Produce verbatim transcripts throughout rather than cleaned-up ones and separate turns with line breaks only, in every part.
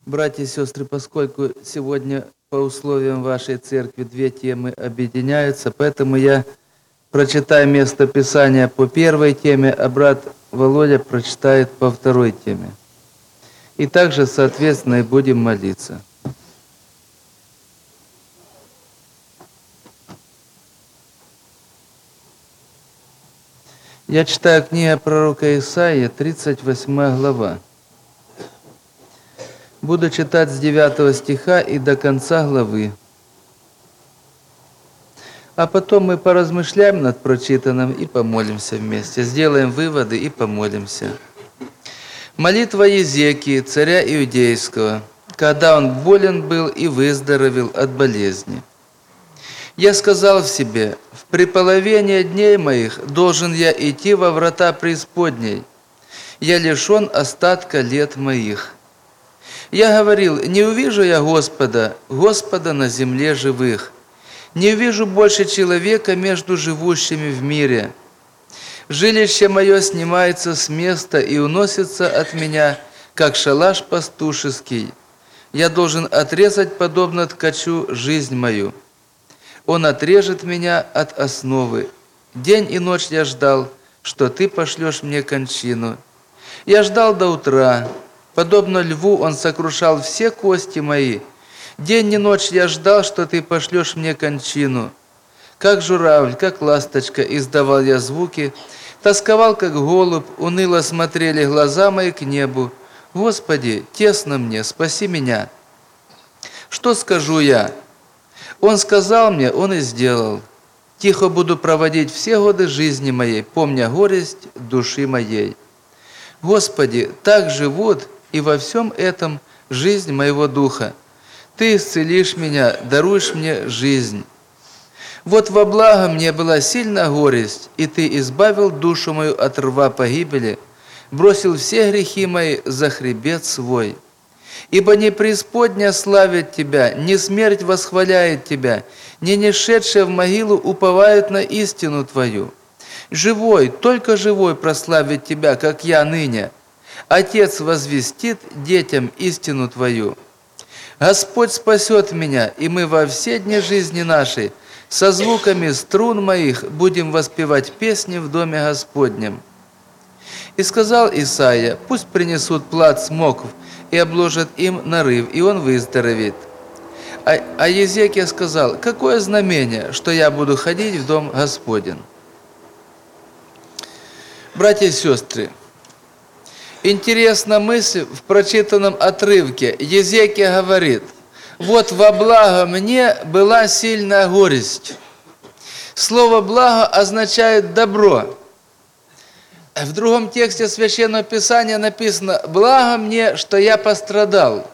Братья и сестры, поскольку сегодня по условиям вашей церкви две темы объединяются, поэтому я прочитаю место Писания по первой теме, а брат Володя прочитает по второй теме. И также, соответственно, и будем молиться. Я читаю книгу пророка Исаии, тридцать восьмая глава. Буду читать с девятого стиха и до конца главы. А потом мы поразмышляем над прочитанным и помолимся вместе. Сделаем выводы и помолимся. Молитва Езекии, царя Иудейского, когда он болен был и выздоровел от болезни. Я сказал в себе: в преполовение дней моих должен я идти во врата преисподней. Я лишен остатка лет моих. Я говорил: не увижу я Господа, Господа на земле живых. Не увижу больше человека между живущими в мире. Жилище мое снимается с места и уносится от меня, как шалаш пастушеский. Я должен отрезать, подобно ткачу, жизнь мою. Он отрежет меня от основы. День и ночь я ждал, что ты пошлешь мне кончину. Я ждал до утра. Подобно льву он сокрушал все кости мои. День и ночь я ждал, что ты пошлешь мне кончину. Как журавль, как ласточка издавал я звуки, тосковал, как голубь, уныло смотрели глаза мои к небу. Господи, тесно мне, спаси меня. Что скажу я? Он сказал мне, он и сделал. Тихо буду проводить все годы жизни моей, помня горесть души моей. Господи, так живут и во всем этом жизнь моего духа. Ты исцелишь меня, даруешь мне жизнь. Вот во благо мне была сильная горесть, и Ты избавил душу мою от рва погибели, бросил все грехи мои за хребет свой. Ибо не преисподня славит Тебя, не смерть восхваляет Тебя, не нешедшие в могилу уповают на истину Твою. Живой, только живой прославит Тебя, как я ныне. Отец возвестит детям истину Твою. Господь спасет меня, и мы во все дни жизни нашей со звуками струн моих будем воспевать песни в доме Господнем. И сказал Исаия: пусть принесут плат смокв и обложат им нарыв, и он выздоровеет. А, а Езекия сказал: какое знамение, что я буду ходить в дом Господень? Братья и сестры, интересна мысль в прочитанном отрывке. Езекия говорит: вот во благо мне была сильная горесть. Слово «благо» означает «добро». В другом тексте Священного Писания написано: «Благо мне, что я пострадал».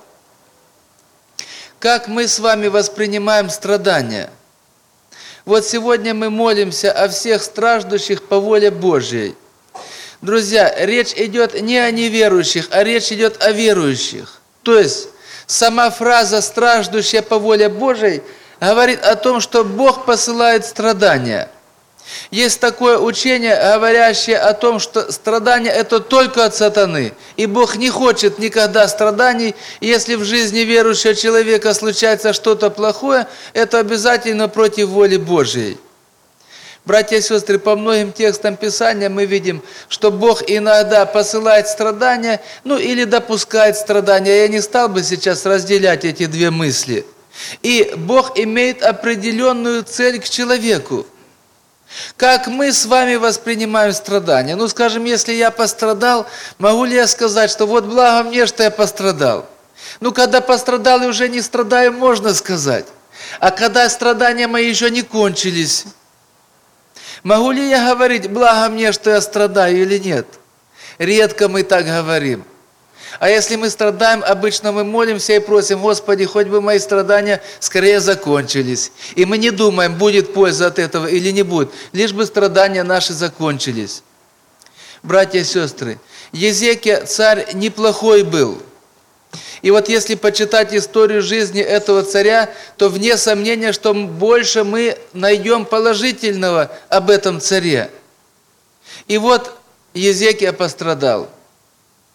Как мы с вами воспринимаем страдания? Вот сегодня мы молимся о всех страждущих по воле Божьей. Друзья, речь идет не о неверующих, а речь идет о верующих. То есть сама фраза «страждущая по воле Божьей» говорит о том, что Бог посылает страдания. Есть такое учение, говорящее о том, что страдания – это только от сатаны, и Бог не хочет никогда страданий. Если в жизни верующего человека случается что-то плохое, это обязательно против воли Божьей. Братья и сестры, по многим текстам Писания мы видим, что Бог иногда посылает страдания, ну или допускает страдания. Я не стал бы сейчас разделять эти две мысли. И Бог имеет определенную цель к человеку. Как мы с вами воспринимаем страдания? Ну, скажем, если я пострадал, могу ли я сказать, что вот благо мне, что я пострадал? Ну, когда пострадал и уже не страдаю, можно сказать. А когда страдания мои еще не кончились, могу ли я говорить: благо мне, что я страдаю, или нет? Редко мы так говорим. А если мы страдаем, обычно мы молимся и просим: Господи, хоть бы мои страдания скорее закончились. И мы не думаем, будет польза от этого или не будет, лишь бы страдания наши закончились. Братья и сестры, Езекия царь неплохой был. И вот если почитать историю жизни этого царя, то вне сомнения, что больше мы найдем положительного об этом царе. И вот Езекия пострадал.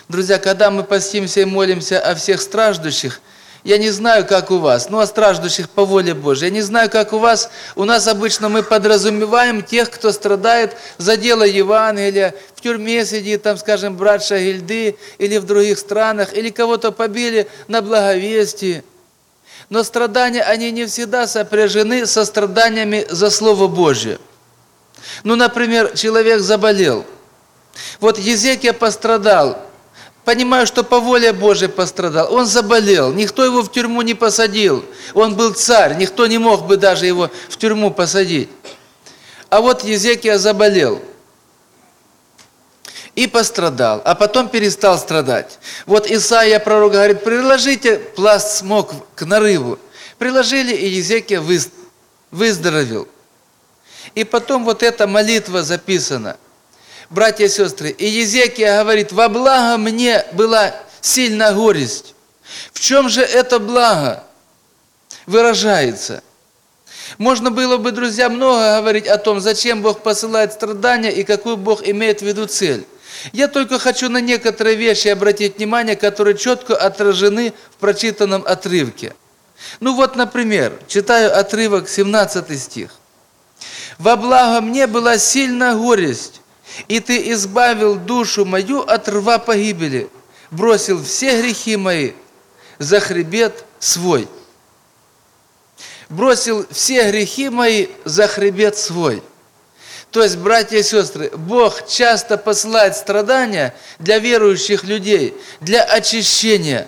Друзья, когда мы постимся и молимся о всех страждущих, я не знаю, как у вас, ну, о страждущих по воле Божьей. Я не знаю, как у вас. У нас обычно мы подразумеваем тех, кто страдает за дело Евангелия, в тюрьме сидит, там, скажем, брат Шагильды, или в других странах, или кого-то побили на благовестии. Но страдания, они не всегда сопряжены со страданиями за Слово Божье. Ну, например, человек заболел. Вот Езекия пострадал. Понимаю, что по воле Божией пострадал. Он заболел, никто его в тюрьму не посадил. Он был царь, никто не мог бы даже его в тюрьму посадить. А вот Езекия заболел и пострадал, а потом перестал страдать. Вот Исаия, пророк, говорит, приложите пласт смог к нарыву. Приложили, и Езекия выздоровел. И потом вот эта молитва записана. Братья и сестры, и Езекия говорит, во благо мне была сильная горесть. В чем же это благо выражается? Можно было бы, друзья, много говорить о том, зачем Бог посылает страдания и какую Бог имеет в виду цель. Я только хочу на некоторые вещи обратить внимание, которые четко отражены в прочитанном отрывке. Ну вот, например, читаю отрывок, семнадцатый стих. «Во благо мне была сильная горесть, и ты избавил душу мою от рва погибели, бросил все грехи мои за хребет свой». Бросил все грехи мои за хребет свой. То есть, братья и сестры, Бог часто посылает страдания для верующих людей, для очищения.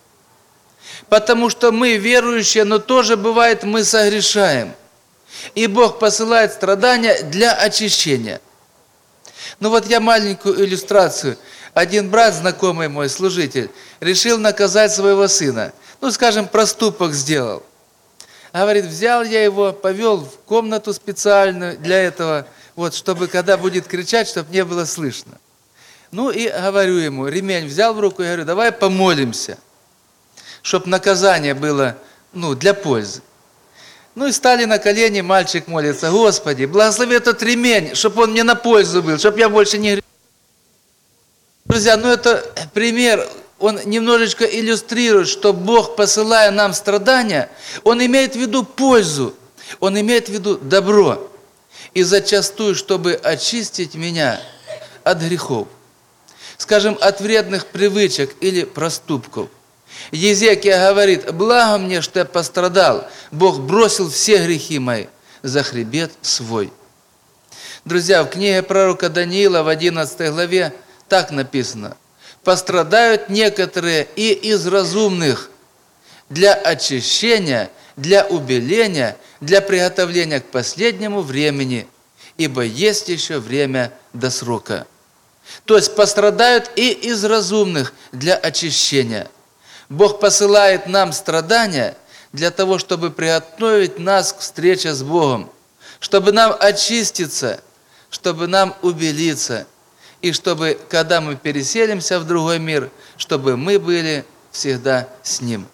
Потому что мы верующие, но тоже бывает, мы согрешаем. И Бог посылает страдания для очищения. Ну вот я маленькую иллюстрацию. Один брат, знакомый мой, служитель, решил наказать своего сына. Ну, скажем, проступок сделал. Говорит, взял я его, повел в комнату специальную для этого, вот, чтобы когда будет кричать, чтобы не было слышно. Ну и говорю ему, ремень взял в руку и говорю, давай помолимся, чтобы наказание было, ну, для пользы. Ну и стали на колени, мальчик молится, Господи, благослови этот ремень, чтобы он мне на пользу был, чтобы я больше не грешил. Друзья, ну это пример, он немножечко иллюстрирует, что Бог, посылая нам страдания, Он имеет в виду пользу, Он имеет в виду добро. И зачастую, чтобы очистить меня от грехов, скажем, от вредных привычек или проступков. Езекия говорит, благо мне, что я пострадал, Бог бросил все грехи мои за хребет свой. Друзья, в книге пророка Даниила в одиннадцатой главе так написано, пострадают некоторые и из разумных для очищения, для убеления, для приготовления к последнему времени, ибо есть еще время до срока. То есть пострадают и из разумных для очищения. Бог посылает нам страдания для того, чтобы приготовить нас к встрече с Богом, чтобы нам очиститься, чтобы нам убелиться, и чтобы, когда мы переселимся в другой мир, чтобы мы были всегда с Ним.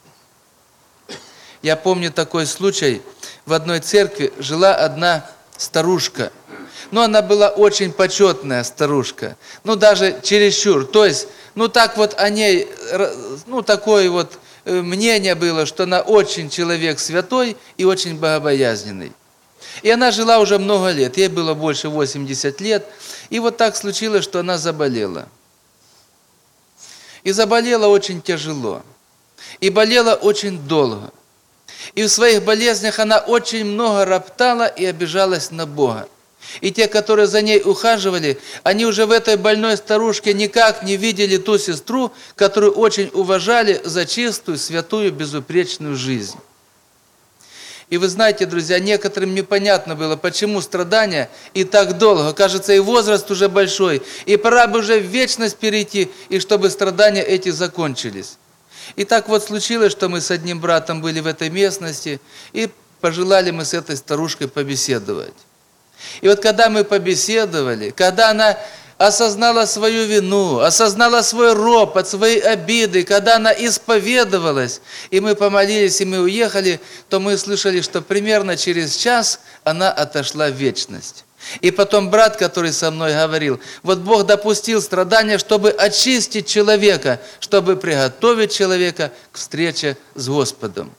Я помню такой случай. В одной церкви жила одна старушка. Но она была очень почетная старушка. Ну, даже чересчур. То есть, ну, так вот о ней, ну, такое вот мнение было, что она очень человек святой и очень богобоязненный. И она жила уже много лет. Ей было больше восьмидесяти лет. И вот так случилось, что она заболела. И заболела очень тяжело. И болела очень долго. И в своих болезнях она очень много роптала и обижалась на Бога. И те, которые за ней ухаживали, они уже в этой больной старушке никак не видели ту сестру, которую очень уважали за чистую, святую, безупречную жизнь. И вы знаете, друзья, некоторым непонятно было, почему страдания и так долго. Кажется, и возраст уже большой, и пора бы уже в вечность перейти, и чтобы страдания эти закончились. И так вот случилось, что мы с одним братом были в этой местности, и пожелали мы с этой старушкой побеседовать. И вот когда мы побеседовали, когда она осознала свою вину, осознала свой ропот, свои обиды, когда она исповедовалась, и мы помолились, и мы уехали, то мы слышали, что примерно через час она отошла в вечность. И потом брат, который со мной говорил, вот Бог допустил страдания, чтобы очистить человека, чтобы приготовить человека к встрече с Господом.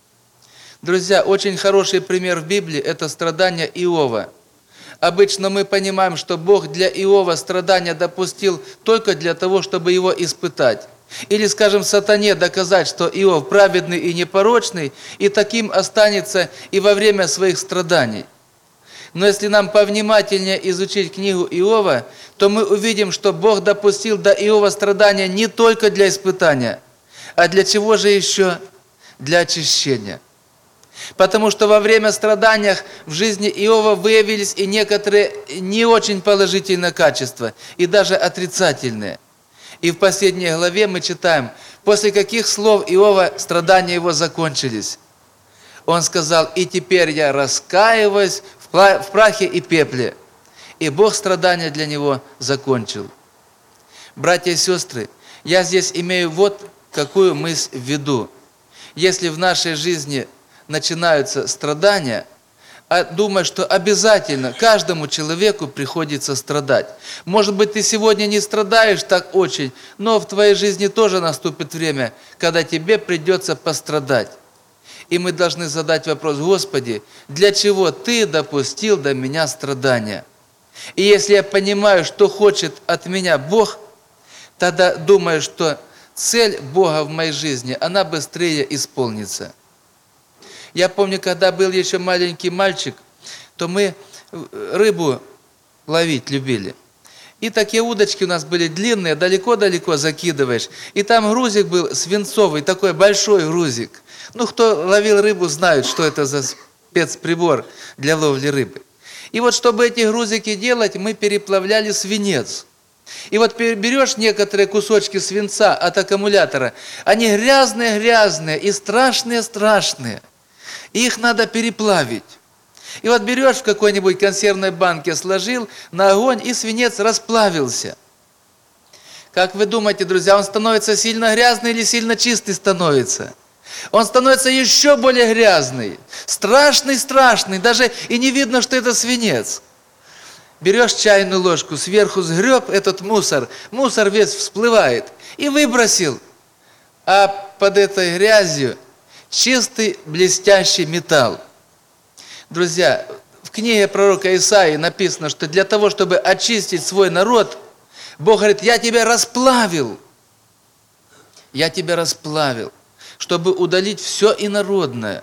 Друзья, очень хороший пример в Библии – это страдания Иова. Обычно мы понимаем, что Бог для Иова страдания допустил только для того, чтобы его испытать. Или, скажем, сатане доказать, что Иов праведный и непорочный, и таким останется и во время своих страданий. Но если нам повнимательнее изучить книгу Иова, то мы увидим, что Бог допустил до Иова страдания не только для испытания, а для чего же еще? Для очищения. Потому что во время страданий в жизни Иова выявились и некоторые не очень положительные качества, и даже отрицательные. И в последней главе мы читаем, после каких слов Иова страдания его закончились. Он сказал: «И теперь я раскаиваюсь в прахе и пепле». И Бог страдания для него закончил. Братья и сестры, я здесь имею вот какую мысль в виду. Если в нашей жизни начинаются страдания, а думаю, что обязательно каждому человеку приходится страдать. Может быть, ты сегодня не страдаешь так очень, но в твоей жизни тоже наступит время, когда тебе придется пострадать. И мы должны задать вопрос: Господи, для чего Ты допустил до меня страдания? И если я понимаю, что хочет от меня Бог, тогда думаю, что цель Бога в моей жизни, она быстрее исполнится. Я помню, когда был еще маленький мальчик, то мы рыбу ловить любили. И такие удочки у нас были длинные, далеко-далеко закидываешь. И там грузик был свинцовый, такой большой грузик. Ну, кто ловил рыбу, знают, что это за спецприбор для ловли рыбы. И вот, чтобы эти грузики делать, мы переплавляли свинец. И вот берешь некоторые кусочки свинца от аккумулятора, они грязные-грязные и страшные-страшные. И их надо переплавить. И вот берешь в какой-нибудь консервной банке, сложил на огонь, и свинец расплавился. Как вы думаете, друзья, он становится сильно грязный или сильно чистый становится? Он становится еще более грязный, страшный-страшный, даже и не видно, что это свинец. Берешь чайную ложку, сверху сгреб этот мусор, мусор весь всплывает, и выбросил. А под этой грязью чистый блестящий металл. Друзья, в книге пророка Исаии написано, что для того, чтобы очистить свой народ, Бог говорит: я тебя расплавил. Я тебя расплавил, чтобы удалить все инородное.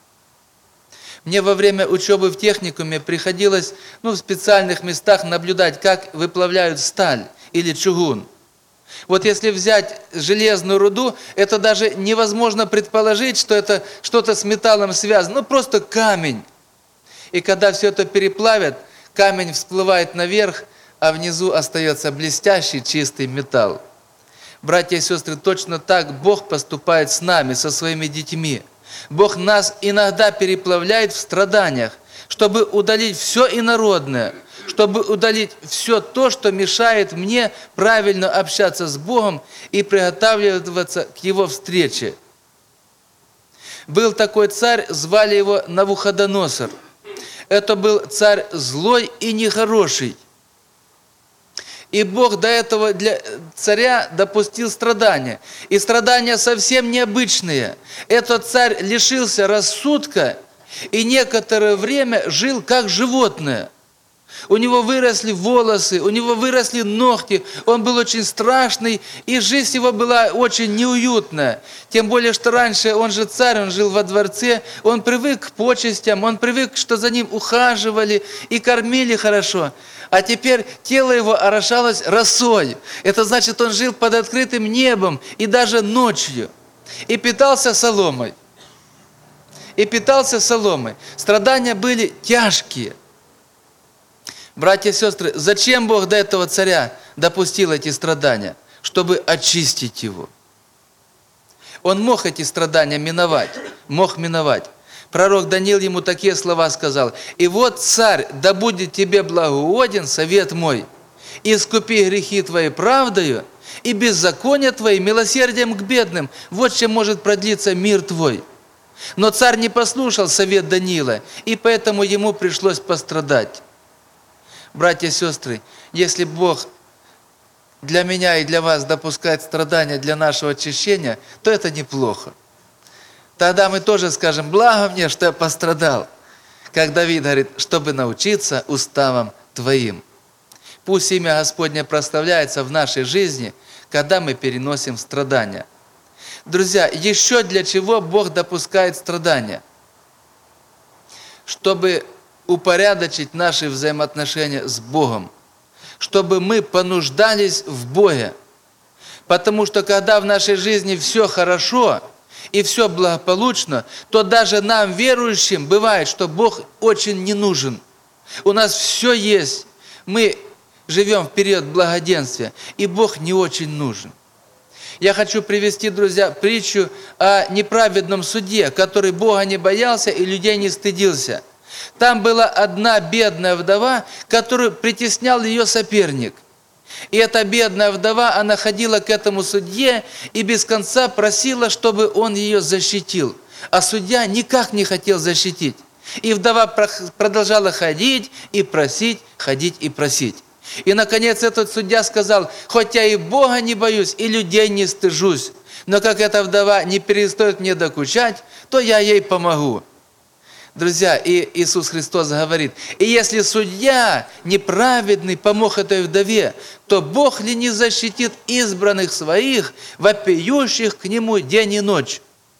Мне во время учебы в техникуме приходилось ну, в специальных местах наблюдать, как выплавляют сталь или чугун. Вот если взять железную руду, это даже невозможно предположить, что это что-то с металлом связано, ну просто камень. И когда все это переплавят, камень всплывает наверх, а внизу остается блестящий чистый металл. Братья и сестры, точно так Бог поступает с нами, со своими детьми. Бог нас иногда переплавляет в страданиях, чтобы удалить все инородное, чтобы удалить все то, что мешает мне правильно общаться с Богом и приготавливаться к Его встрече. Был такой царь, звали его Навуходоносор. Это был царь злой и нехороший. И Бог до этого для царя допустил страдания. И страдания совсем необычные. Этот царь лишился рассудка и некоторое время жил как животное. У него выросли волосы, у него выросли ногти, он был очень страшный, и жизнь его была очень неуютная. Тем более, что раньше он же царь, он жил во дворце, он привык к почестям, он привык, что за ним ухаживали и кормили хорошо. А теперь тело его орошалось росой. Это значит, он жил под открытым небом и даже ночью. И питался соломой. И питался соломой. Страдания были тяжкие. Братья и сестры, зачем Бог до этого царя допустил эти страдания? Чтобы очистить его. Он мог эти страдания миновать, мог миновать. Пророк Даниил ему такие слова сказал: «И вот, царь, да будет тебе благоугоден совет мой, искупи грехи твои правдою, и беззакония твои милосердием к бедным, вот чем может продлиться мир твой». Но царь не послушал совет Даниила, и поэтому ему пришлось пострадать. Братья и сестры, если Бог для меня и для вас допускает страдания для нашего очищения, то это неплохо. Тогда мы тоже скажем: благо мне, что я пострадал. Как Давид говорит: чтобы научиться уставам Твоим. Пусть имя Господне прославляется в нашей жизни, когда мы переносим страдания. Друзья, еще для чего Бог допускает страдания? Чтобы упорядочить наши взаимоотношения с Богом, чтобы мы понуждались в Боге. Потому что когда в нашей жизни все хорошо и все благополучно, то даже нам, верующим, бывает, что Бог очень не нужен. У нас все есть, мы живем в период благоденствия, и Бог не очень нужен. Я хочу привести, друзья, притчу о неправедном судье, который Бога не боялся и людей не стыдился. Там была одна бедная вдова, которую притеснял ее соперник. И эта бедная вдова, она ходила к этому судье и без конца просила, чтобы он ее защитил. А судья никак не хотел защитить. И вдова продолжала ходить и просить, ходить и просить. И, наконец, этот судья сказал: хоть я и Бога не боюсь, и людей не стыжусь, но как эта вдова не перестает мне докучать, то я ей помогу. Друзья, и Иисус Христос говорит: и если судья неправедный помог этой вдове, то Бог ли не защитит избранных своих, вопиющих к Нему день и ночь?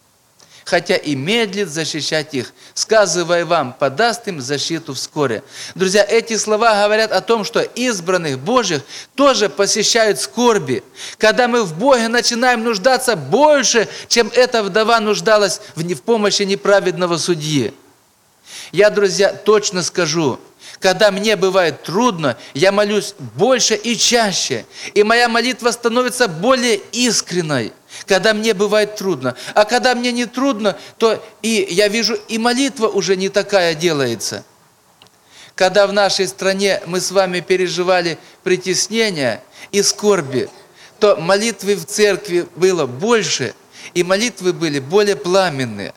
Хотя и медлит защищать их, сказывая вам, подаст им защиту вскоре. Друзья, эти слова говорят о том, что избранных Божьих тоже посещают скорби. Когда мы в Боге начинаем нуждаться больше, чем эта вдова нуждалась в помощи неправедного судьи. Я, друзья, точно скажу, когда мне бывает трудно, я молюсь больше и чаще, и моя молитва становится более искренней, когда мне бывает трудно. А когда мне не трудно, то и я вижу, и молитва уже не такая делается. Когда в нашей стране мы с вами переживали притеснения и скорби, то молитвы в церкви было больше, и молитвы были более пламенные.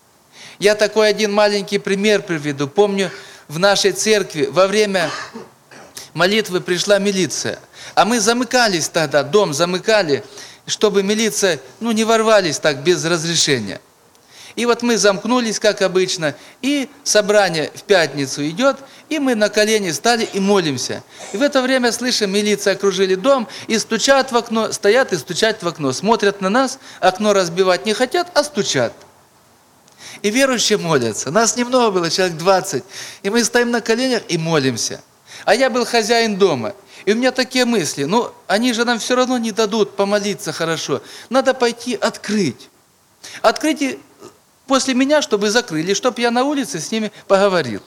Я такой один маленький пример приведу. Помню, в нашей церкви во время молитвы пришла милиция. А мы замыкались тогда, дом замыкали, чтобы милиция, ну, не ворвались так без разрешения. И вот мы замкнулись, как обычно, и собрание в пятницу идет, и мы на колени стали и молимся. И в это время, слышим, милиция окружили дом, и стучат в окно, стоят и стучат в окно, смотрят на нас, окно разбивать не хотят, а стучат. И верующие молятся. Нас немного было, человек двадцать. И мы стоим на коленях и молимся. А я был хозяин дома. И у меня такие мысли: ну, они же нам все равно не дадут помолиться хорошо. Надо пойти открыть. Открыть и после меня, чтобы закрыли, чтобы я на улице с ними поговорил.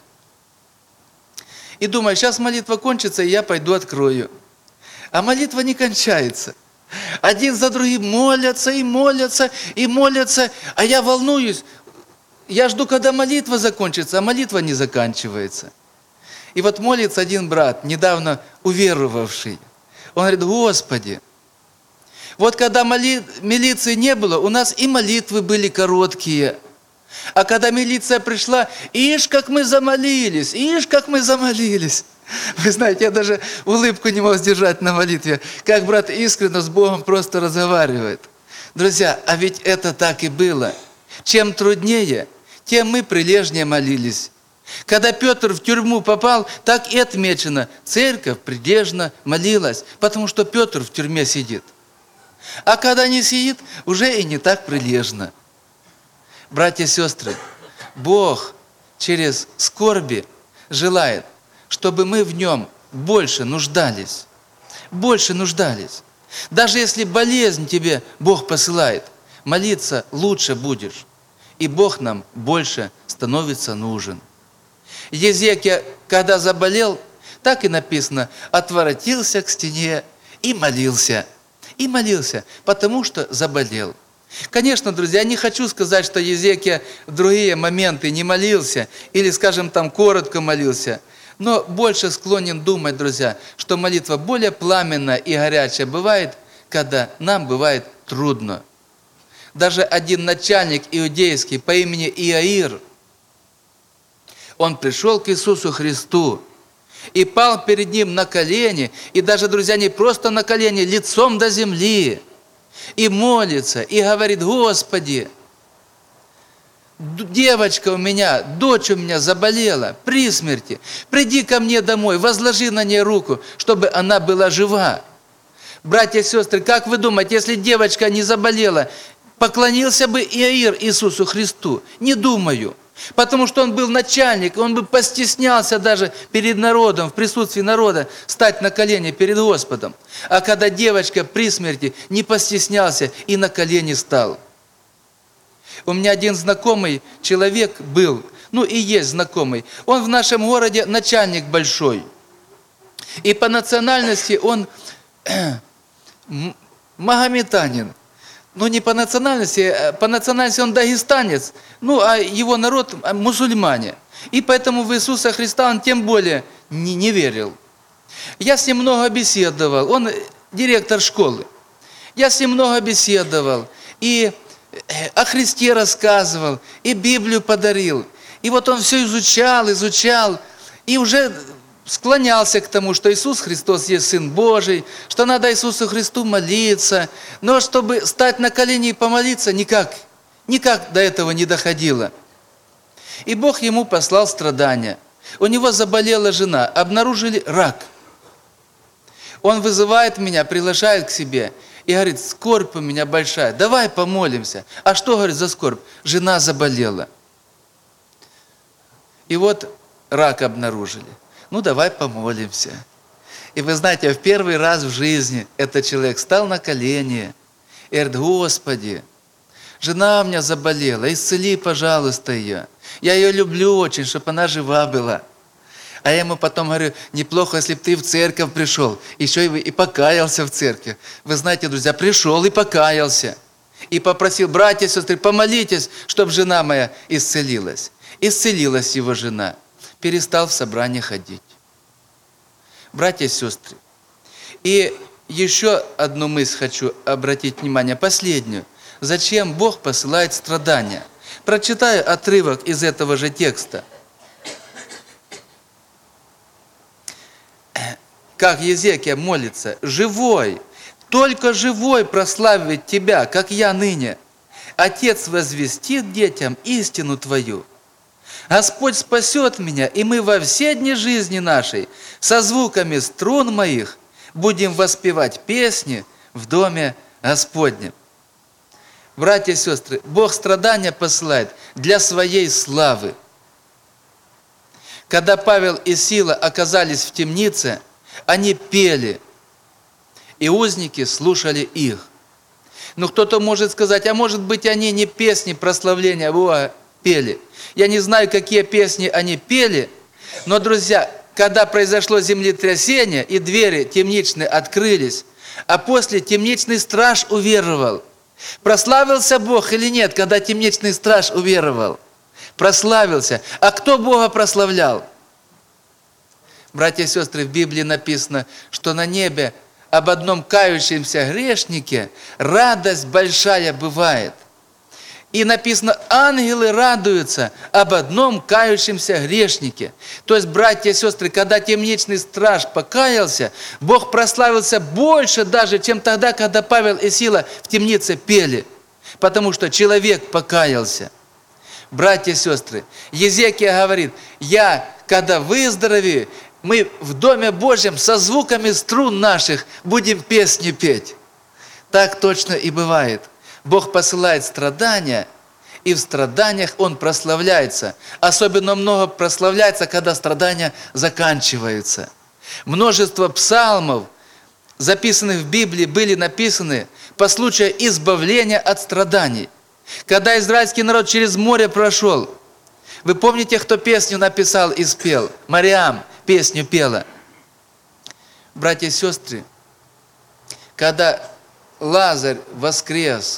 И думаю, сейчас молитва кончится, и я пойду открою. А молитва не кончается. Один за другим молятся и молятся и молятся, а я волнуюсь. Я жду, когда молитва закончится, а молитва не заканчивается. И вот молится один брат, недавно уверовавший. Он говорит: Господи, вот когда моли... милиции не было, у нас и молитвы были короткие. А когда милиция пришла, ишь, как мы замолились, ишь, как мы замолились. Вы знаете, я даже улыбку не мог сдержать на молитве, как брат искренне с Богом просто разговаривает. Друзья, а ведь это так и было. Чем труднее, тем мы прилежнее молились. Когда Петр в тюрьму попал, так и отмечено: церковь прилежно молилась, потому что Петр в тюрьме сидит. А когда не сидит, уже и не так прилежно. Братья и сестры, Бог через скорби желает, чтобы мы в Нем больше нуждались. Больше нуждались. Даже если болезнь тебе Бог посылает, молиться лучше будешь, и Бог нам больше становится нужен. Езекия, когда заболел, так и написано: отворотился к стене и молился. И молился, потому что заболел. Конечно, друзья, я не хочу сказать, что Езекия в другие моменты не молился, или, скажем, там коротко молился, но больше склонен думать, друзья, что молитва более пламенная и горячая бывает, когда нам бывает трудно. Даже один начальник иудейский по имени Иаир, он пришел к Иисусу Христу и пал перед ним на колени, и даже, друзья, не просто на колени, лицом до земли, и молится, и говорит: Господи, девочка у меня, дочь у меня заболела при смерти, приди ко мне домой, возложи на ней руку, чтобы она была жива. Братья и сестры, как вы думаете, если девочка не заболела, поклонился бы Иаир Иисусу Христу? Не думаю. Потому что он был начальник, он бы постеснялся даже перед народом, в присутствии народа, стать на колени перед Господом. А когда девочка при смерти, не постеснялся и на колени стал. У меня один знакомый человек был, ну и есть знакомый. Он в нашем городе начальник большой. И по национальности он магометанин. Ну, не по национальности, по национальности он дагестанец, ну, а его народ мусульмане. И поэтому в Иисуса Христа он тем более не, не верил. Я с ним много беседовал, он директор школы. Я с ним много беседовал, и о Христе рассказывал, и Библию подарил. И вот он все изучал, изучал, и уже склонялся к тому, что Иисус Христос есть Сын Божий, что надо Иисусу Христу молиться, но чтобы стать на колени и помолиться, никак, никак до этого не доходило. И Бог ему послал страдания. У него заболела жена, обнаружили рак. Он вызывает меня, приглашает к себе и говорит: скорбь у меня большая, давай помолимся. А что, говорит, за скорбь? Жена заболела. И вот рак обнаружили. Ну, давай помолимся. И вы знаете, в первый раз в жизни этот человек стал на колени и говорит: Господи, жена у меня заболела, исцели, пожалуйста, ее. Я ее люблю очень, чтобы она жива была. А я ему потом говорю: неплохо, если бы ты в церковь пришел, еще и покаялся в церкви. Вы знаете, друзья, пришел и покаялся. И попросил: братья и сестры, помолитесь, чтобы жена моя исцелилась. Исцелилась его жена. Перестал в собрание ходить. Братья и сестры, и еще одну мысль хочу обратить внимание, последнюю. Зачем Бог посылает страдания? Прочитаю отрывок из этого же текста. Как Езекия молится: «Живой, только живой прославит Тебя, как я ныне. Отец возвестит детям истину Твою. Господь спасет меня, и мы во все дни жизни нашей со звуками струн моих будем воспевать песни в доме Господнем». Братья и сестры, Бог страдания посылает для своей славы. Когда Павел и Сила оказались в темнице, они пели, и узники слушали их. Но кто-то может сказать: а может быть, они не песни прославления Бога пели. Я не знаю, какие песни они пели, но, друзья, когда произошло землетрясение, и двери темничные открылись, а после темничный страж уверовал. Прославился Бог или нет, когда темничный страж уверовал? Прославился. А кто Бога прославлял? Братья и сестры, в Библии написано, что на небе об одном кающемся грешнике радость большая бывает. И написано: ангелы радуются об одном кающемся грешнике. То есть, братья и сестры, когда темничный страж покаялся, Бог прославился больше даже, чем тогда, когда Павел и Сила в темнице пели. Потому что человек покаялся. Братья и сестры, Езекия говорит: я, когда выздоровею, мы в Доме Божьем со звуками струн наших будем песни петь. Так точно и бывает. Бог посылает страдания, и в страданиях Он прославляется. Особенно много прославляется, когда страдания заканчиваются. Множество псалмов, записанных в Библии, были написаны по случаю избавления от страданий. Когда израильский народ через море прошел, вы помните, кто песню написал и спел? Мариам песню пела. Братья и сестры, когда Лазарь воскрес,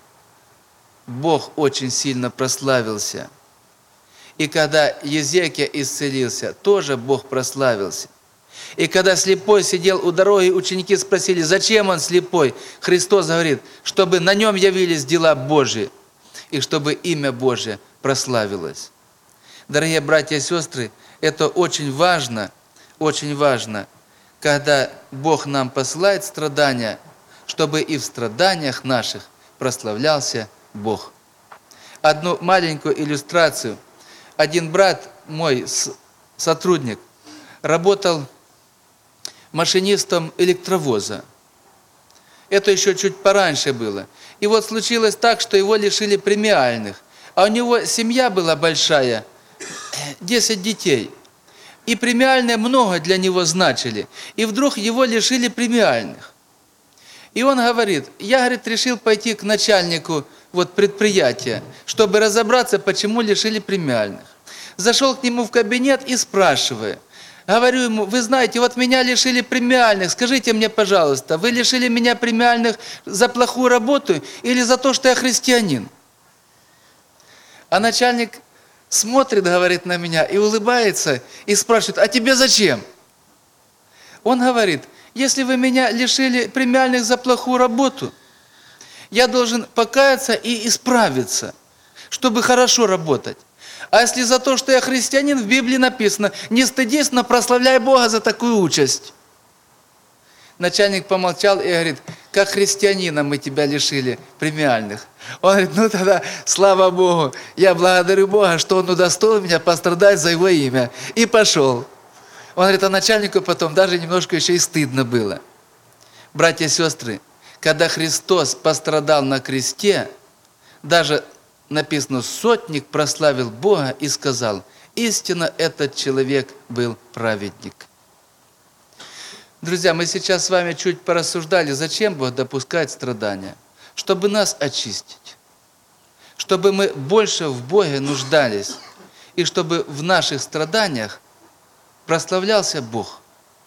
Бог очень сильно прославился. И когда Езекия исцелился, тоже Бог прославился. И когда слепой сидел у дороги, ученики спросили: зачем он слепой? Христос говорит: чтобы на нем явились дела Божьи, и чтобы имя Божье прославилось. Дорогие братья и сестры, это очень важно, очень важно, когда Бог нам посылает страдания, чтобы и в страданиях наших прославлялся Бог. Одну маленькую иллюстрацию. Один брат мой, сотрудник, работал машинистом электровоза. Это еще чуть пораньше было. И вот случилось так, что его лишили премиальных. А у него семья была большая, десять детей. И премиальные много для него значили. И вдруг его лишили премиальных. И он говорит, я, говорит, решил пойти к начальнику вот, предприятия, чтобы разобраться, почему лишили премиальных. Зашел к нему в кабинет и спрашиваю. Говорю ему, вы знаете, вот меня лишили премиальных, скажите мне, пожалуйста, вы лишили меня премиальных за плохую работу или за то, что я христианин? А начальник смотрит, говорит на меня и улыбается, и спрашивает, а тебе зачем? Он говорит, если вы меня лишили премиальных за плохую работу, я должен покаяться и исправиться, чтобы хорошо работать. А если за то, что я христианин, в Библии написано, не стыдись, но прославляй Бога за такую участь. Начальник помолчал и говорит, как христианина мы тебя лишили премиальных. Он говорит, ну тогда, слава Богу, я благодарю Бога, что Он удостоил меня пострадать за Его имя. И пошел. Он говорит, а начальнику потом даже немножко еще и стыдно было. Братья и сестры, когда Христос пострадал на кресте, даже написано, сотник прославил Бога и сказал, истинно этот человек был праведник. Друзья, мы сейчас с вами чуть порассуждали, зачем Бог допускает страдания. Чтобы нас очистить, чтобы мы больше в Боге нуждались, и чтобы в наших страданиях прославлялся Бог.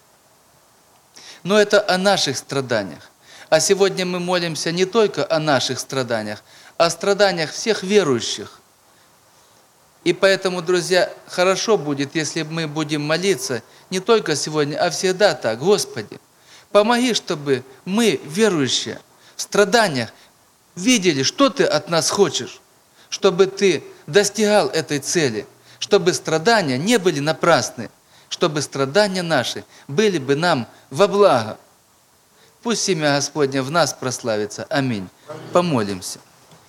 Но это о наших страданиях. А сегодня мы молимся не только о наших страданиях, а о страданиях всех верующих. И поэтому, друзья, хорошо будет, если мы будем молиться не только сегодня, а всегда так. Господи, помоги, чтобы мы, верующие, в страданиях видели, что Ты от нас хочешь, чтобы Ты достигал этой цели, чтобы страдания не были напрасны, чтобы страдания наши были бы нам во благо. Пусть имя Господне в нас прославится. Аминь. Помолимся.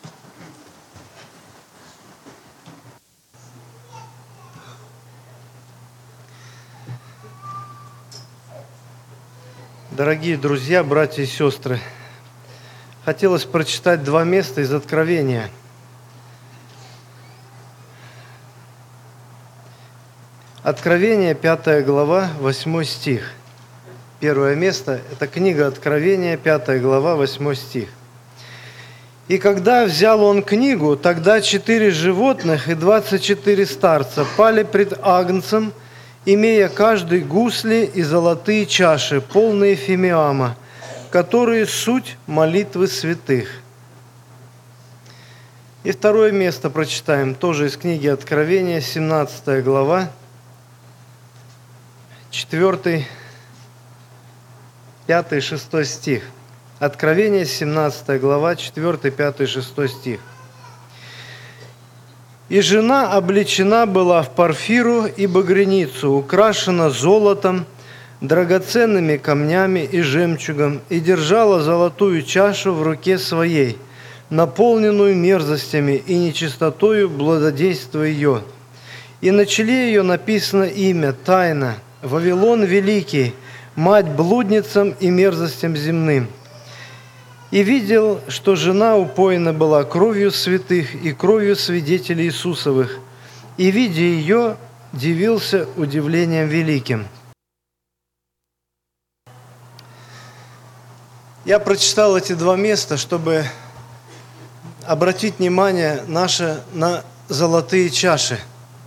Дорогие друзья, братья и сестры, хотелось прочитать два места из Откровения. Откровение, пятая глава, восьмой стих. Первое место – это книга Откровения, пятая глава, восьмой стих. «И когда взял он книгу, тогда четыре животных и двадцать четыре старца пали пред Агнцем, имея каждый гусли и золотые чаши, полные фимиама, которые суть молитвы святых». И второе место прочитаем, тоже из книги Откровения, семнадцатая глава, четвёртый, пятый, шестой стих. Откровение, семнадцатая глава, четвёртый, пятый, шестой стих. «И жена облечена была в парфиру и багряницу, украшена золотом, драгоценными камнями и жемчугом, и держала золотую чашу в руке своей, наполненную мерзостями и нечистотою блудодейства ее. И на челе ее написано имя, тайна, Вавилон Великий, мать блудницам и мерзостям земным. И видел, что жена упоена была кровью святых и кровью свидетелей Иисусовых, и, видя ее, дивился удивлением великим». Я прочитал эти два места, чтобы обратить внимание наше на золотые чаши.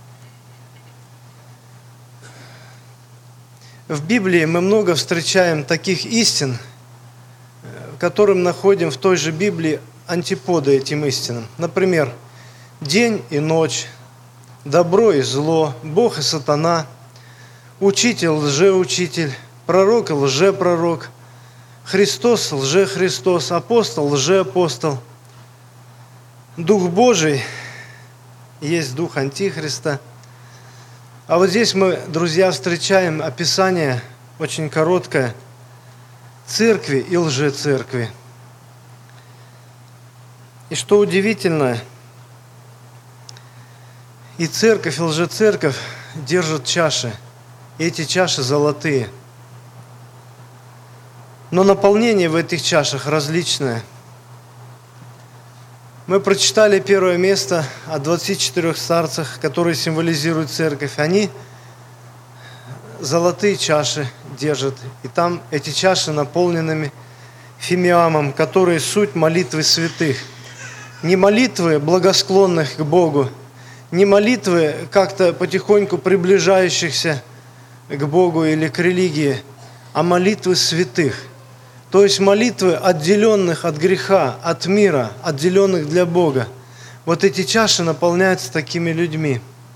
В Библии мы много встречаем таких истин, которым находим в той же Библии антиподы этим истинам. Например, день и ночь, добро и зло, Бог и сатана, учитель, лжеучитель, пророк и лжепророк, Христос, лжехристос, апостол, лжеапостол. Дух Божий есть дух Антихриста. А вот здесь мы, друзья, встречаем описание очень короткое церкви и лжецеркви. И что удивительно, и церковь, и лжецерковь держат чаши, и эти чаши золотые. Но наполнение в этих чашах различное. Мы прочитали первое место о двадцати четырёх старцах, которые символизируют церковь. Они золотые чаши держат, и там эти чаши наполненными фимиамом, которые суть молитвы святых. Не молитвы благосклонных к Богу, не молитвы как-то потихоньку приближающихся к Богу или к религии, а молитвы святых. То есть молитвы отделенных от греха, от мира, отделенных для Бога. Вот эти чаши наполняются такими людьми.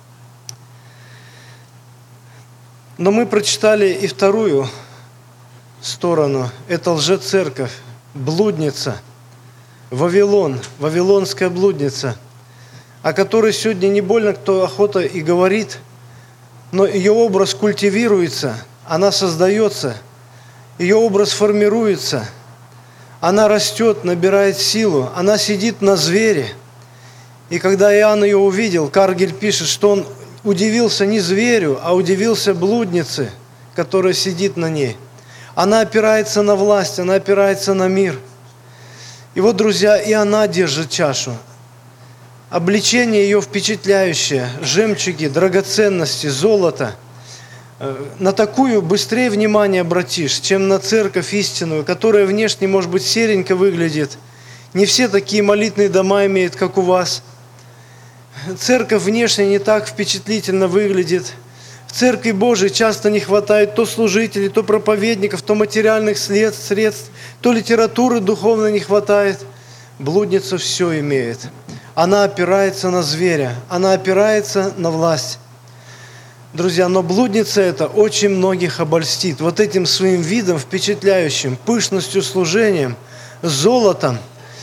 Но мы прочитали и вторую сторону. Это лжецерковь, блудница, Вавилон, вавилонская блудница, о которой сегодня не больно кто охота и говорит, но ее образ культивируется, она создается, ее образ формируется, она растет, набирает силу, она сидит на звере. И когда Иоанн ее увидел, Каргель пишет, что он удивился не зверю, а удивился блуднице, которая сидит на ней. Она опирается на власть, она опирается на мир. И вот, друзья, и она держит чашу. Обличение ее впечатляющее, жемчуги, драгоценности, золото. На такую быстрее внимание обратишь, чем на церковь истинную, которая внешне, может быть, серенько выглядит. Не все такие молитвенные дома имеют, как у вас. Церковь внешне не так впечатлительно выглядит. В Церкви Божией часто не хватает то служителей, то проповедников, то материальных средств, средств, то литературы духовной не хватает. Блудница все имеет. Она опирается на зверя, она опирается на власть. Друзья, но блудница эта очень многих обольстит. Вот этим своим видом впечатляющим, пышностью служением, золотом,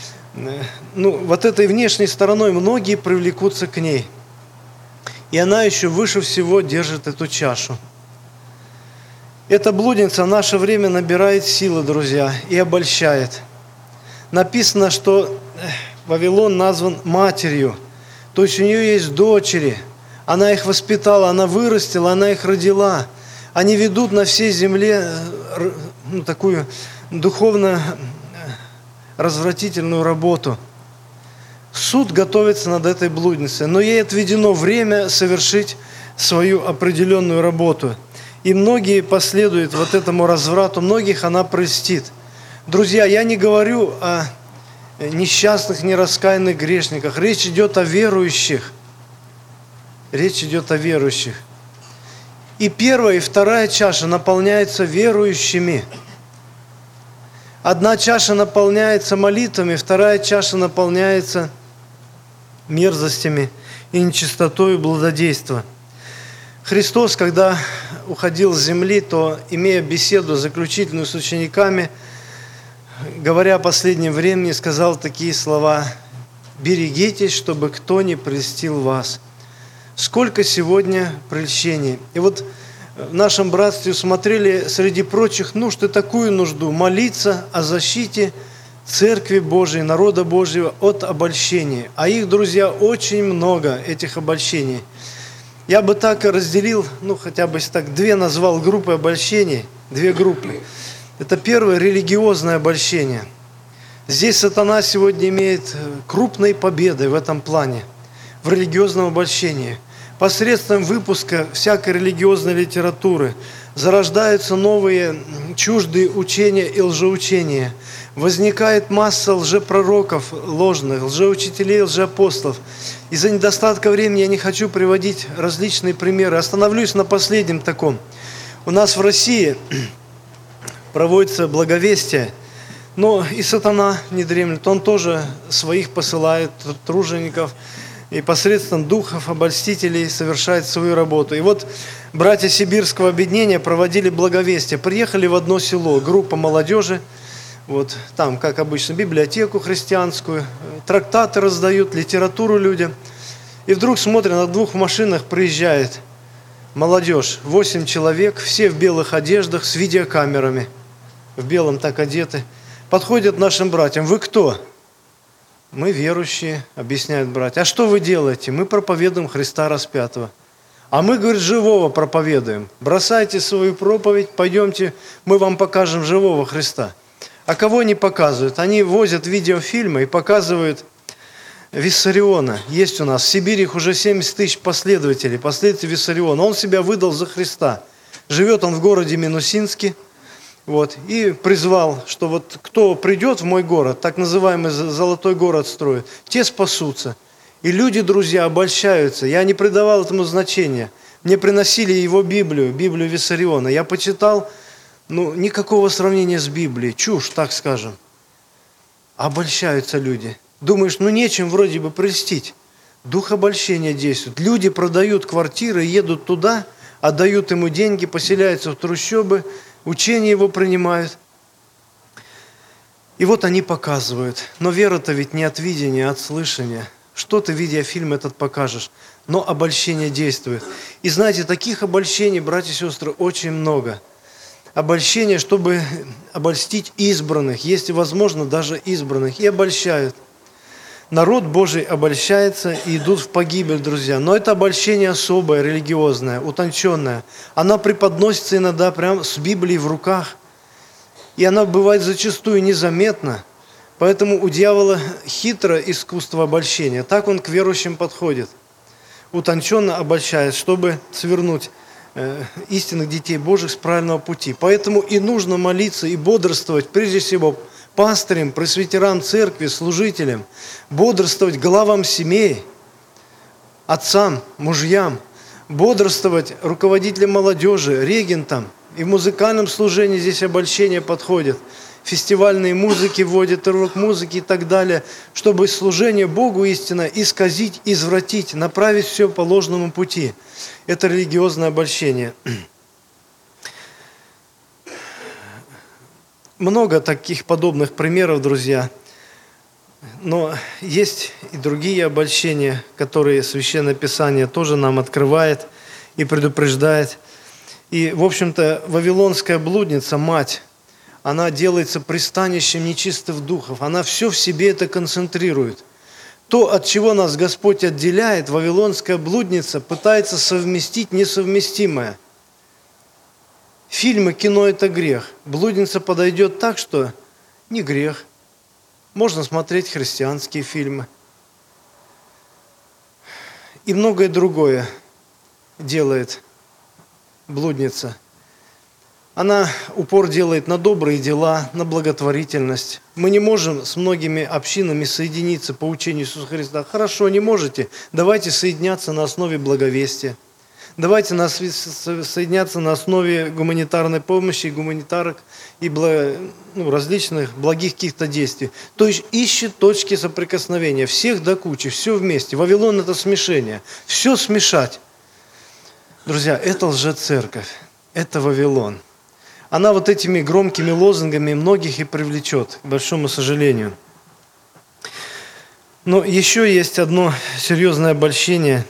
ну, вот этой внешней стороной многие привлекутся к ней. И она еще выше всего держит эту чашу. Эта блудница в наше время набирает силы, друзья, и обольщает. Написано, что Вавилон назван матерью, то есть у нее есть дочери, она их воспитала, она вырастила, она их родила. Они ведут на всей земле ну, такую духовно развратительную работу. Суд готовится над этой блудницей, но ей отведено время совершить свою определенную работу. И многие последуют вот этому разврату, многих она простит. Друзья, я не говорю о несчастных, нераскаянных грешниках. Речь идет о верующих. Речь идет о верующих. И первая, и вторая чаша наполняются верующими. Одна чаша наполняется молитвами, вторая чаша наполняется мерзостями и нечистотой блудодейства. Христос, когда уходил с земли, то, имея беседу заключительную с учениками, говоря о последнем времени, сказал такие слова: «Берегитесь, чтобы кто не прельстил вас». Сколько сегодня прельщений. И вот в нашем братстве усмотрели среди прочих нужд и такую нужду – молиться о защите Церкви Божией, народа Божьего от обольщения. А их, друзья, очень много, этих обольщений. Я бы так разделил, ну хотя бы так, две назвал группы обольщений, две группы. Это первое – религиозное обольщение. Здесь сатана сегодня имеет крупные победы в этом плане, в религиозном обольщении. Посредством выпуска всякой религиозной литературы зарождаются новые чуждые учения и лжеучения. Возникает масса лжепророков ложных, лжеучителей, лжеапостолов. Из-за недостатка времени я не хочу приводить различные примеры. Остановлюсь на последнем таком. У нас в России проводится благовестие, но и сатана не дремлет. Он тоже своих посылает тружеников, и посредством духов, обольстителей совершает свою работу. И вот братья Сибирского объединения проводили благовестие. Приехали в одно село, группа молодежи, вот там, как обычно, библиотеку христианскую, трактаты раздают, литературу людям. И вдруг смотрят, на двух машинах приезжает Молодежь, восемь человек, все в белых одеждах с видеокамерами, в белом так одеты, подходят нашим братьям. Вы кто? Мы верующие, объясняют братья. А что вы делаете? Мы проповедуем Христа распятого. А мы, говорит, живого проповедуем. Бросайте свою проповедь, пойдемте, мы вам покажем живого Христа. А кого они показывают? Они возят видеофильмы и показывают Виссариона. Есть у нас в Сибири их уже семьдесят тысяч последователей, последователей Виссариона. Он себя выдал за Христа. Живет он в городе Минусинске. Вот, и призвал, что вот кто придет в мой город, так называемый золотой город строит, те спасутся. И люди, друзья, обольщаются. Я не придавал этому значения. Мне приносили его Библию, Библию Виссариона. Я почитал, ну, никакого сравнения с Библией. Чушь, так скажем. Обольщаются люди. Думаешь, ну нечем вроде бы прельстить. Дух обольщения действует. Люди продают квартиры, едут туда, отдают ему деньги, поселяются в трущобы, учения его принимают. И вот они показывают. Но вера-то ведь не от видения, а от слышания. Что ты, видеофильм этот, покажешь? Но обольщение действует. И знаете, таких обольщений, братья и сестры, очень много. Обольщение, чтобы обольстить избранных, если возможно, даже избранных. И обольщают. Народ Божий обольщается и идут в погибель, друзья. Но это обольщение особое, религиозное, утонченное. Оно преподносится иногда прямо с Библией в руках. И оно бывает зачастую незаметно. Поэтому у дьявола хитро искусство обольщения. Так он к верующим подходит. Утонченно обольщает, чтобы свернуть э, истинных детей Божьих с правильного пути. Поэтому и нужно молиться и бодрствовать, прежде всего, пастырям, пресвитерам церкви, служителям, бодрствовать главам семей, отцам, мужьям, бодрствовать руководителям молодежи, регентам. И в музыкальном служении здесь обольщение подходит. Фестивальные музыки вводят, рок-музыки и так далее, чтобы служение Богу истинно исказить, извратить, направить все по ложному пути. Это религиозное обольщение. Много таких подобных примеров, друзья. Но есть и другие обольщения, которые Священное Писание тоже нам открывает и предупреждает. И, в общем-то, вавилонская блудница, мать, она делается пристанищем нечистых духов. Она все в себе это концентрирует. То, от чего нас Господь отделяет, вавилонская блудница пытается совместить несовместимое. Фильмы, кино – это грех. Блудница подойдет так, что не грех. Можно смотреть христианские фильмы. И многое другое делает блудница. Она упор делает на добрые дела, на благотворительность. Мы не можем с многими общинами соединиться по учению Иисуса Христа. Хорошо, не можете. Давайте соединяться на основе благовестия. Давайте нас соединяться на основе гуманитарной помощи, гуманитарок и ну, различных благих каких-то действий. То есть ищет точки соприкосновения. Всех до кучи, все вместе. Вавилон – это смешение. Все смешать. Друзья, это лжецерковь. Это Вавилон. Она вот этими громкими лозунгами многих и привлечет, к большому сожалению. Но еще есть одно серьезное обольщение.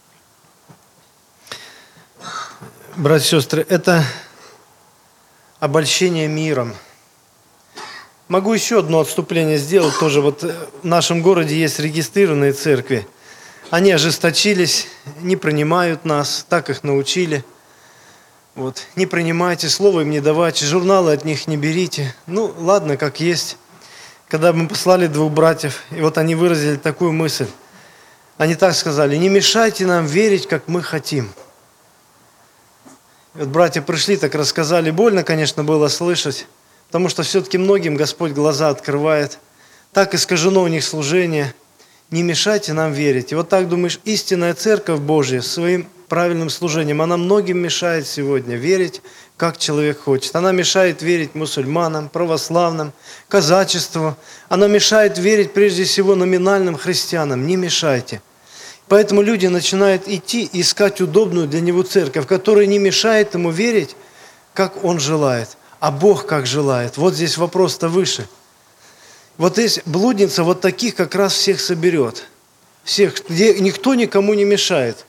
Братья и сестры, это обольщение миром. Могу еще одно отступление сделать. Тоже вот в нашем городе есть регистрированные церкви. Они ожесточились, не принимают нас, так их научили. Вот. Не принимайте, слово им не давайте, журналы от них не берите. Ну, ладно, как есть. Когда мы послали двух братьев, и вот они выразили такую мысль. Они так сказали: не мешайте нам верить, как мы хотим. И вот братья пришли, так рассказали. Больно, конечно, было слышать, потому что все-таки многим Господь глаза открывает. Так искажено у них служение. Не мешайте нам верить. И вот так думаешь, истинная Церковь Божья своим правильным служением, она многим мешает сегодня верить, как человек хочет. Она мешает верить мусульманам, православным, казачеству. Она мешает верить прежде всего номинальным христианам. Не мешайте. Поэтому люди начинают идти и искать удобную для него церковь, которая не мешает ему верить, как он желает, а Бог как желает. Вот здесь вопрос-то выше. Вот здесь блудница вот таких как раз всех соберет. Всех, где никто никому не мешает.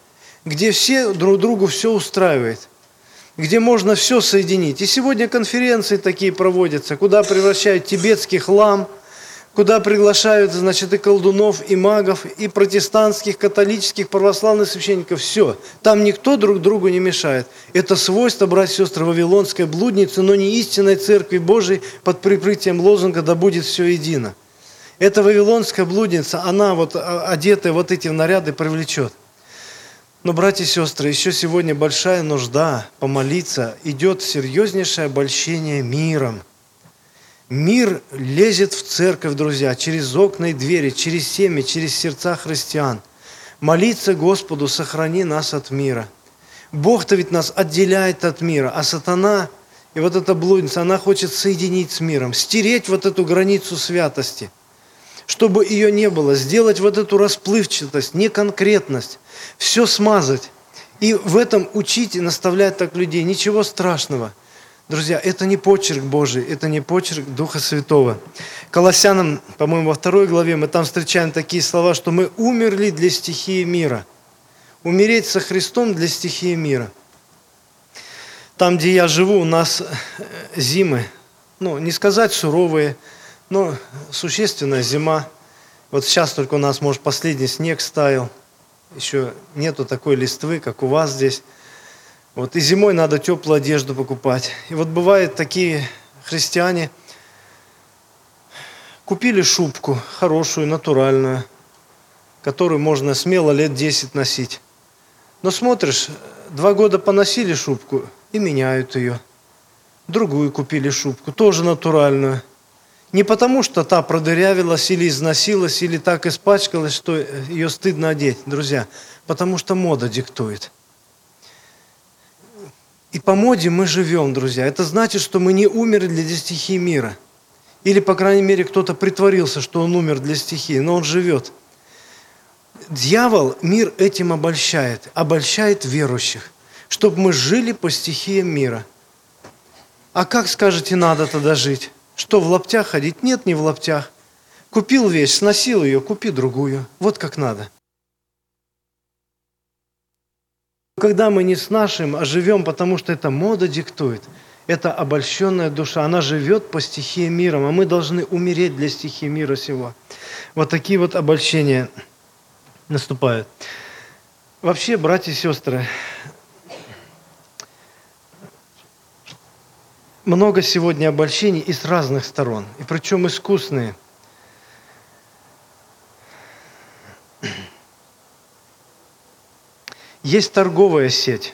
где все друг другу все устраивает, где можно все соединить. И сегодня конференции такие проводятся, куда превращают тибетский хлам, куда приглашают, значит, и колдунов, и магов, и протестантских, католических, православных священников. Все. Там никто друг другу не мешает. Это свойство, братья и сестры, вавилонской блудницы, но не истинной Церкви Божией под прикрытием лозунга «Да будет все едино». Эта вавилонская блудница, она вот одетая вот эти наряды привлечет. Но, братья и сестры, еще сегодня большая нужда помолиться. Идет серьезнейшее обольщение миром. Мир лезет в церковь, друзья, через окна и двери, через семьи, через сердца христиан. Молиться Господу, сохрани нас от мира. Бог-то ведь нас отделяет от мира, а сатана и вот эта блудница, она хочет соединить с миром, стереть вот эту границу святости, чтобы ее не было, сделать вот эту расплывчатость, неконкретность, все смазать. И в этом учить и наставлять так людей. Ничего страшного. Друзья, это не почерк Божий, это не почерк Духа Святого. Колоссянам, по-моему, во второй главе мы там встречаем такие слова, что мы умерли для стихии мира. Умереть со Христом для стихии мира. Там, где я живу, у нас зимы, ну, не сказать суровые, но существенная зима. Вот сейчас только у нас, может, последний снег стаял. Еще нету такой листвы, как у вас здесь. Вот, и зимой надо теплую одежду покупать. И вот бывают такие христиане, купили шубку хорошую, натуральную, которую можно смело лет десять носить. Но смотришь, два года поносили шубку и меняют ее. Другую купили шубку, тоже натуральную. Не потому, что та продырявилась или износилась, или так испачкалась, что ее стыдно одеть, друзья. Потому что мода диктует. И по моде мы живем, друзья. Это значит, что мы не умерли для стихии мира. Или, по крайней мере, кто-то притворился, что он умер для стихии, но он живет. Дьявол мир этим обольщает, обольщает верующих, чтобы мы жили по стихиям мира. А как, скажете, надо тогда жить? Что, в лаптях ходить? Нет, не в лаптях. Купил вещь, сносил ее, купи другую. Вот как надо. Когда мы не с нашим, а живем, потому что это мода диктует, это обольщенная душа, она живет по стихии мира, а мы должны умереть для стихии мира сего. Вот такие вот обольщения наступают. Вообще, братья и сестры, много сегодня обольщений и с разных сторон, и причем искусные. Есть торговая сеть,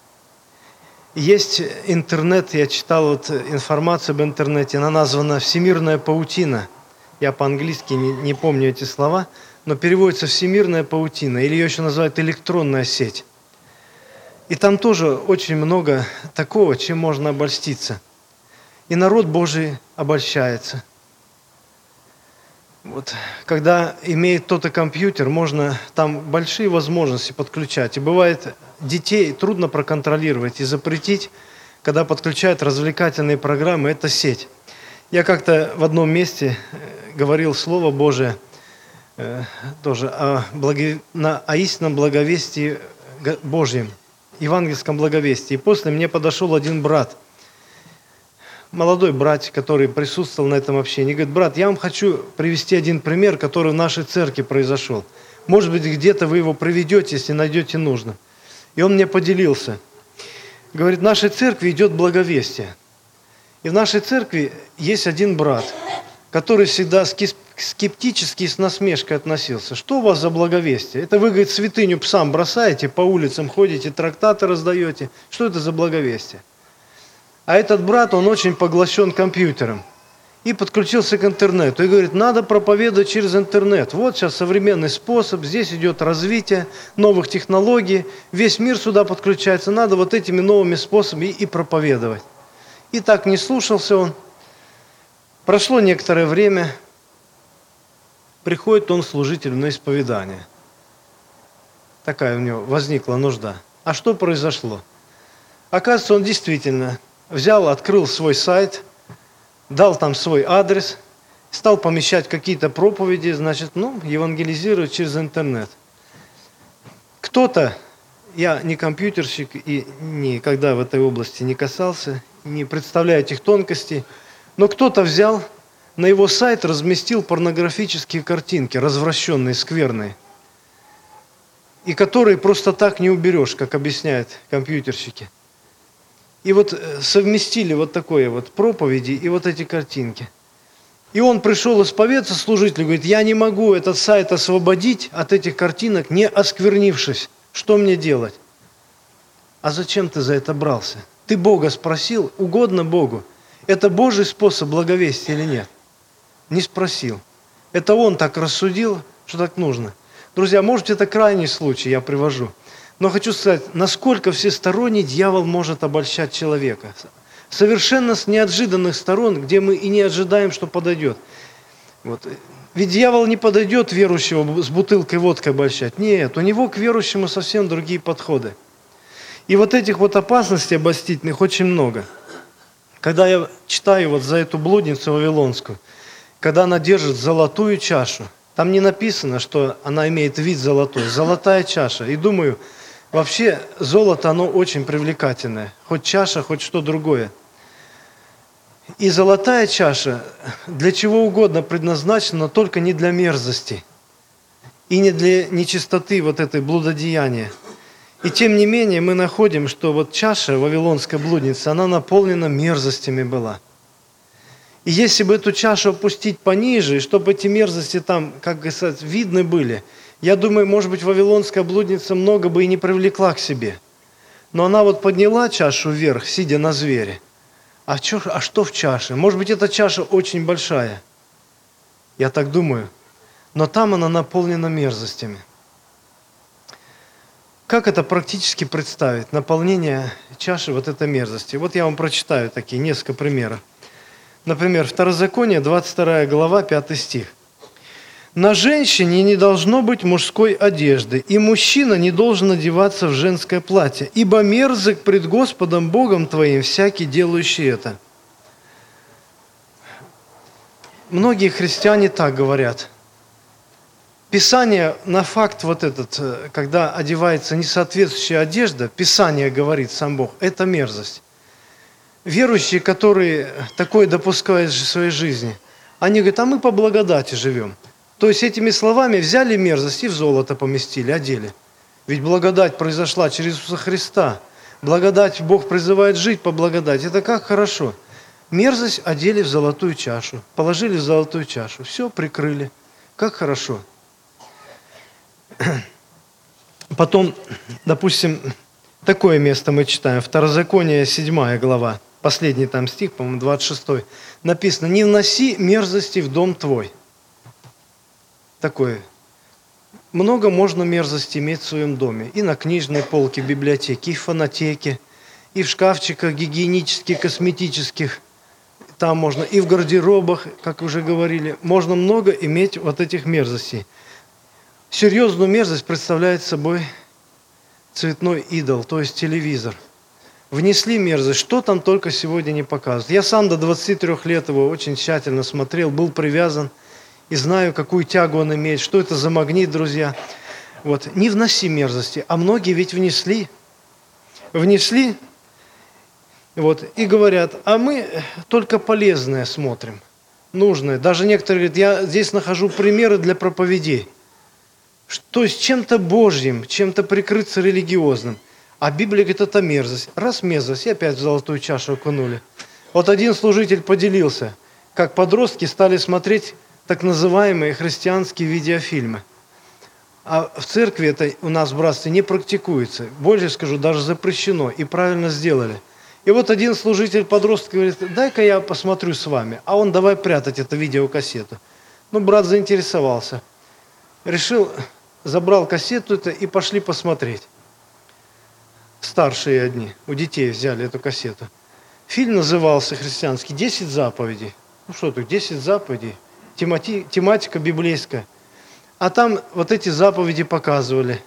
есть интернет, я читал вот информацию об интернете, она названа «Всемирная паутина». Я по-английски не, не помню эти слова, но переводится «Всемирная паутина», или ее еще называют «электронная сеть». И там тоже очень много такого, чем можно обольститься. И народ Божий обольщается. Вот, когда имеет кто-то компьютер, можно там большие возможности подключать. И бывает, детей трудно проконтролировать и запретить, когда подключают развлекательные программы, это сеть. Я как-то в одном месте говорил Слово Божие э, тоже о, благо... на, о истинном благовестии Божьем, евангельском благовестии. И после мне подошел один брат, молодой брат, который присутствовал на этом общении, говорит: брат, я вам хочу привести один пример, который в нашей церкви произошел. Может быть, где-то вы его приведете, если найдете нужно. И он мне поделился. Говорит, в нашей церкви идет благовестие. И в нашей церкви есть один брат, который всегда скептически и с насмешкой относился. Что у вас за благовестие? Это вы, говорит, святыню псам бросаете, по улицам ходите, трактаты раздаете. Что это за благовестие? А этот брат, он очень поглощен компьютером и подключился к интернету. И говорит, надо проповедовать через интернет. Вот сейчас современный способ, здесь идет развитие новых технологий, весь мир сюда подключается, надо вот этими новыми способами и проповедовать. И так не слушался он. Прошло некоторое время, приходит он служитель на исповедание. Такая у него возникла нужда. А что произошло? Оказывается, он действительно взял, открыл свой сайт, дал там свой адрес, стал помещать какие-то проповеди, значит, ну, евангелизировать через интернет. Кто-то Я не компьютерщик и никогда в этой области не касался, не представляю этих тонкостей, но кто-то взял, на его сайт разместил порнографические картинки, развращенные, скверные, и которые просто так не уберешь, как объясняют компьютерщики. И вот совместили вот такое вот проповеди и вот эти картинки. И он пришел исповедаться служителю, говорит, я не могу этот сайт освободить от этих картинок, не осквернившись. Что мне делать? А зачем ты за это брался? Ты Бога спросил, угодно Богу. Это Божий способ благовестия или нет? Не спросил. Это он так рассудил, что так нужно. Друзья, может, это крайний случай, я привожу. Но хочу сказать, насколько всесторонне дьявол может обольщать человека. Совершенно с неожиданных сторон, где мы и не ожидаем, что подойдет. Вот. Ведь дьявол не подойдет верующего с бутылкой водки обольщать. Нет, у него к верующему совсем другие подходы. И вот этих вот опасностей обольстительных очень много. Когда я читаю вот за эту блудницу вавилонскую, когда она держит золотую чашу, там не написано, что она имеет вид золотой, золотая чаша. И думаю, вообще золото, оно очень привлекательное. Хоть чаша, хоть что другое. И золотая чаша для чего угодно предназначена, но только не для мерзости. И не для нечистоты вот этой блудодеяния. И тем не менее мы находим, что вот чаша вавилонской блудницы, она наполнена мерзостями была. И если бы эту чашу опустить пониже, и чтобы эти мерзости там, как говорится, видны были, я думаю, может быть, вавилонская блудница много бы и не привлекла к себе. Но она вот подняла чашу вверх, сидя на звере. А, чё, а что в чаше? Может быть, эта чаша очень большая. Я так думаю. Но там она наполнена мерзостями. Как это практически представить? Наполнение чаши вот этой мерзости. Вот я вам прочитаю такие несколько примеров. Например, Второзаконие, двадцать вторая глава, пятый стих. «На женщине не должно быть мужской одежды, и мужчина не должен одеваться в женское платье, ибо мерзок пред Господом Богом твоим всякий, делающий это». Многие христиане так говорят. Писание на факт вот этот, когда одевается несоответствующая одежда, Писание говорит, сам Бог, это мерзость. Верующие, которые такое допускают в своей жизни, они говорят, а мы по благодати живем. То есть этими словами взяли мерзость и в золото поместили, одели. Ведь благодать произошла через Иисуса Христа. Благодать, Бог призывает жить по благодати. Это как хорошо. Мерзость одели в золотую чашу, положили в золотую чашу. Все, прикрыли. Как хорошо. Потом, допустим, такое место мы читаем. Второзаконие, седьмая глава. Последний там стих, по-моему, двадцать шестой. Написано, не вноси мерзости в дом твой. Такое. Много можно мерзости иметь в своем доме. И на книжной полке, библиотеке, и в фонотеке, и в шкафчиках гигиенических, косметических. Там можно, и в гардеробах, как уже говорили. Можно много иметь вот этих мерзостей. Серьезную мерзость представляет собой цветной идол, то есть телевизор. Внесли мерзость, что там только сегодня не показывают. Я сам до двадцати трёх лет его очень тщательно смотрел, был привязан. И знаю, какую тягу он имеет, что это за магнит, друзья. Вот. Не вноси мерзости, а многие ведь внесли. Внесли, вот, и говорят, а мы только полезное смотрим, нужное. Даже некоторые говорят, я здесь нахожу примеры для проповедей. То есть чем-то Божьим, чем-то прикрыться религиозным. А Библия говорит, это мерзость. Раз мерзость, и опять в золотую чашу окунули. Вот один служитель поделился, как подростки стали смотреть так называемые христианские видеофильмы. А в церкви это у нас в братстве не практикуется. Больше скажу, даже запрещено. И правильно сделали. И вот один служитель подросток говорит, дай-ка я посмотрю с вами. А он давай прятать эту видеокассету. Ну, брат заинтересовался. Решил, забрал кассету это и пошли посмотреть. Старшие одни, у детей взяли эту кассету. Фильм назывался христианский «Десять заповедей». Ну что тут, десять заповедей. Темати, тематика библейская. А там вот эти заповеди показывали.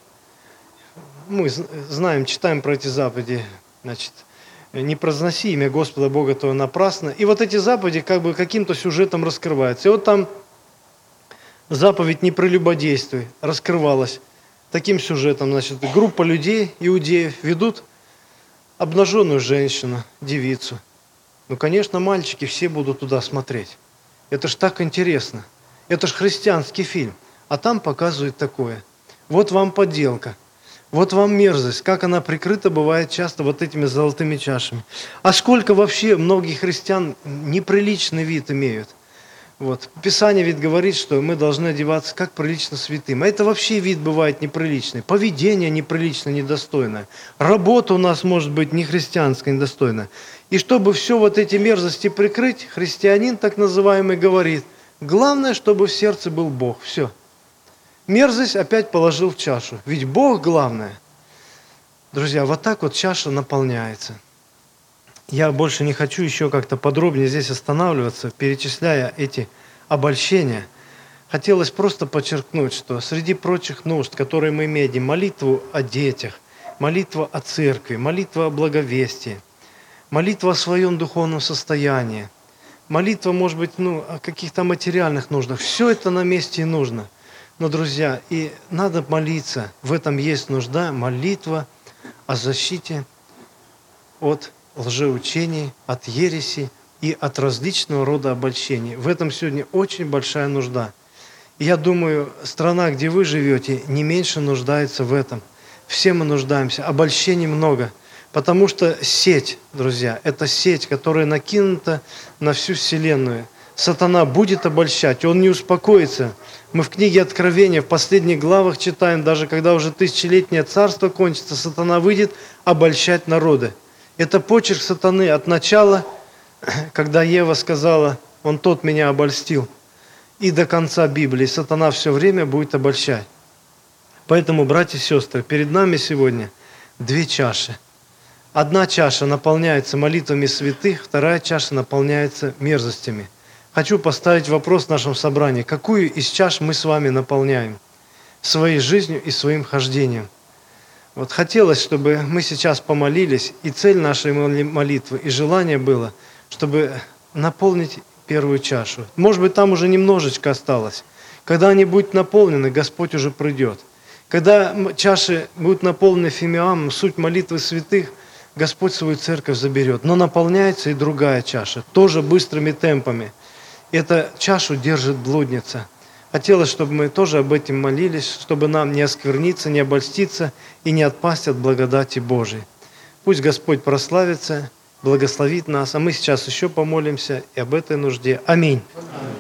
Мы знаем, читаем про эти заповеди. Значит, не произноси имя Господа Бога твоего напрасно. И вот эти заповеди как бы каким-то сюжетом раскрываются. И вот там заповедь «Не прелюбодействуй» раскрывалась. таким сюжетом, значит, группа людей, иудеев, ведут обнаженную женщину, девицу. Ну, конечно, мальчики все будут туда смотреть. Это ж так интересно. Это ж христианский фильм. А там показывают такое. Вот вам подделка. Вот вам мерзость. Как она прикрыта бывает часто вот этими золотыми чашами. А сколько вообще многие христиан неприличный вид имеют. Вот. Писание ведь говорит, что мы должны одеваться как прилично святым. А это вообще вид бывает неприличный. Поведение неприлично, недостойное. Работа у нас может быть не христианская, недостойная. И чтобы все вот эти мерзости прикрыть, христианин так называемый говорит, главное, чтобы в сердце был Бог. Все. Мерзость опять положил в чашу. Ведь Бог главное. Друзья, вот так вот чаша наполняется. Я больше не хочу еще как-то подробнее здесь останавливаться, перечисляя эти обольщения. Хотелось просто подчеркнуть, что среди прочих нужд, которые мы имеем, молитву о детях, молитва о церкви, молитва о благовестии, молитва о своем духовном состоянии, молитва, может быть, ну, о каких-то материальных нуждах. Все это на месте и нужно. Но, друзья, и надо молиться, в этом есть нужда, молитва о защите от лжеучений, от ереси и от различного рода обольщений. В этом сегодня очень большая нужда. И я думаю, страна, где вы живете, не меньше нуждается в этом. Все мы нуждаемся. Обольщений много. Потому что сеть, друзья, это сеть, которая накинута на всю вселенную. Сатана будет обольщать, он не успокоится. Мы в книге Откровения в последних главах читаем, даже когда уже тысячелетнее царство кончится, сатана выйдет обольщать народы. Это почерк сатаны от начала, когда Ева сказала, он тот меня обольстил, и до конца Библии сатана все время будет обольщать. Поэтому, братья и сестры, перед нами сегодня две чаши. Одна чаша наполняется молитвами святых, вторая чаша наполняется мерзостями. Хочу поставить вопрос в нашем собрании. Какую из чаш мы с вами наполняем своей жизнью и своим хождением? Вот хотелось, чтобы мы сейчас помолились, и цель нашей молитвы, и желание было, чтобы наполнить первую чашу. Может быть, там уже немножечко осталось. Когда они будут наполнены, Господь уже придет. Когда чаши будут наполнены фимиамом, суть молитвы святых, Господь свою церковь заберет. Но наполняется и другая чаша, тоже быстрыми темпами. Эту чашу держит блудница. Хотелось, чтобы мы тоже об этом молились, чтобы нам не оскверниться, не обольститься и не отпасть от благодати Божией. Пусть Господь прославится, благословит нас, а мы сейчас еще помолимся и об этой нужде. Аминь.